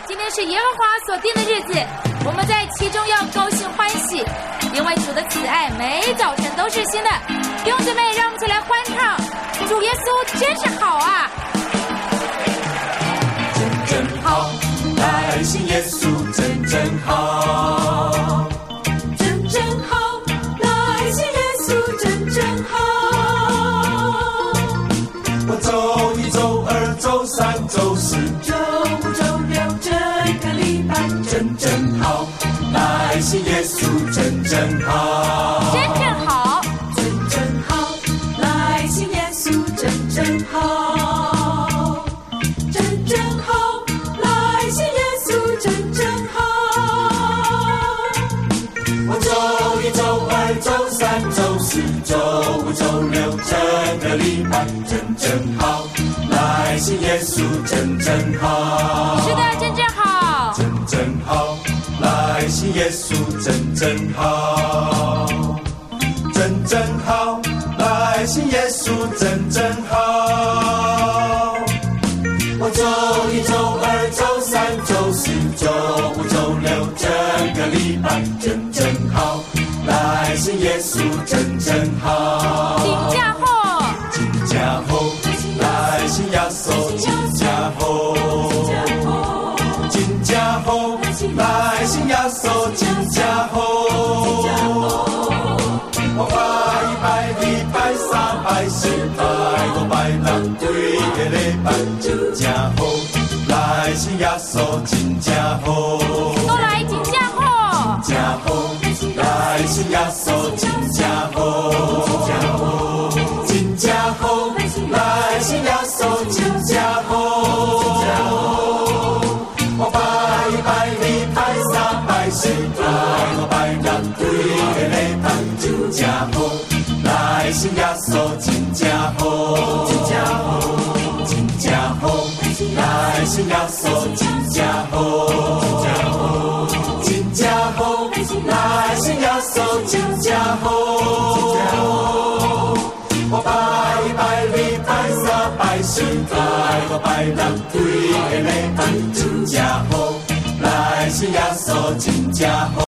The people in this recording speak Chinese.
今天是耶和华所定的日子，我们在其中要高兴欢喜，因为主的慈爱每早晨都是新的。弟兄姊妹，让我们一起来欢唱，主耶稣真是好啊！ 真好，来信耶稣真好， 真好，来信耶稣真好。 我周一、周二、周三、周四、 周五、周六这个礼拜真好，来信耶稣真好， 真好， 真好，来信耶稣真好，真好，来信耶稣真好。 我周一、周二、周三、周四、周五、周六这个礼拜真好，来信耶稣真好， 是的，真好， 真好，来信耶稣真好，真好，来信耶稣真好。我周一、周二、周三、周四、周五、周六这个礼拜真好，来信耶稣真好。 金家后， 金家后，来信耶稣金家后，金家后，来信耶稣金家后。我拜礼拜三拜四拜五拜六对个礼拜真正好，来信耶稣真正好， 都来金家后， 真好，来信耶稣真正好，真正好，来信耶稣真正好。我拜礼拜三拜四拜五拜六对个礼拜真正好，来信耶稣真正好，真正好，真正好，来信耶稣真正好，真正好，来信耶稣真正好。我拜礼拜三拜四拜五拜六对个礼拜真正好，来信耶稣真正好。